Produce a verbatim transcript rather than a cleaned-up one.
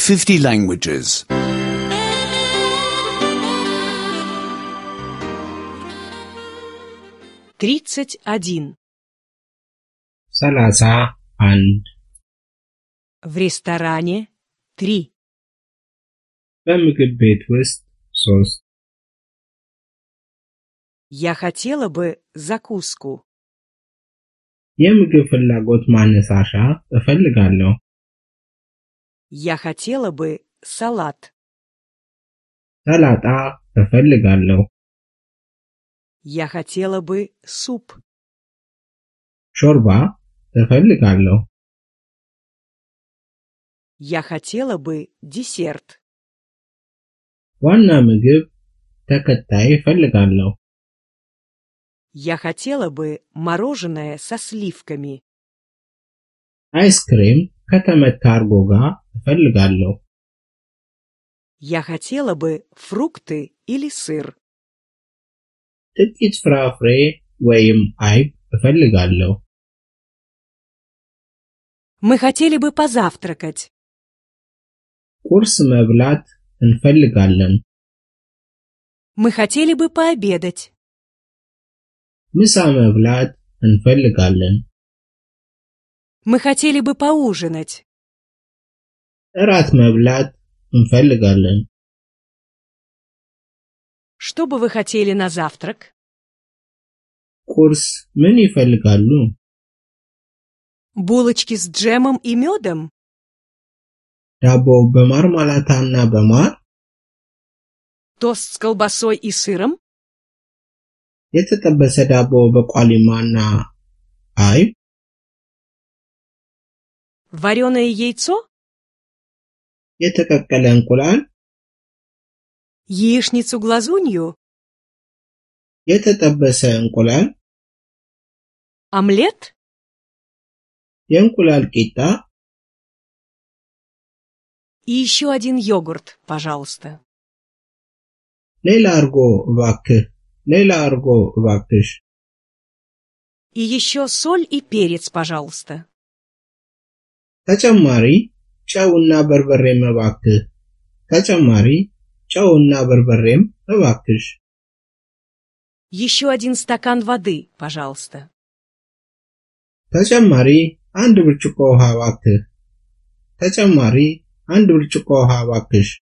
fifty languages. тридцать один. ሰላሳ አንድ В ресторане три. በምግብ ቤት ውስጥ ሶስት Я хотела бы закуску. የምግብ ፍላጎት ማነሳሻ እፈልጋለሁ። Я хотела бы салат. ሰላጣ እፈልጋለሁ። Я хотела бы суп. ሾርባ እፈልጋለሁ። Я хотела бы десерт. ዋና ምግብ ተከታይ እፈልጋለሁ። Я хотела бы мороженое со сливками. አይስክሬም ከተመታ እርጎ ጋር እፈልጋለሁ። Я хотела бы фрукты или сыр. ጥቂት ፍራፍሬ ወይም አይብ እፈልጋለሁ። Мы хотели бы позавтракать. ቁርስ መብላት እንፈልጋለን። Мы хотели бы пообедать. ምሳ መብላት እንፈልጋለን። Мы хотели бы поужинать. እራት መብላት እንፈልጋለን። Что бы вы хотели на завтрак? ቁርስ ምን ይፈልጋሉ? Булочки с джемом и медом? ዳቦ በማርማላታና በማር? Тост с колбасой и сыром? የተጠበሰ ዳቦ በቋሊማና አይብ? Вареное яйцо? የተቀቀለ እንቁላል? Яичницу-глазунью? የተጠበሰ እንቁላል? Омлет? የእንቁላል ቂጣ? И еще один йогурт, пожалуйста. ሌላ እርጎ እባክህ፣ ሌላ እርጎ እባክሽ። И еще соль и перец, пожалуйста. ተጨማሪ ጨውና በርበሬም እባክህ፣ ተጨማሪ ጨውና በርበሬም እባክሽ። Еще один стакан воды, пожалуйста. ተጨማሪ አንድ ብርጭቆ ውሃ እባክህ፣ ተጨማሪ አንድ ብርጭቆ ውሃ እባክሽ።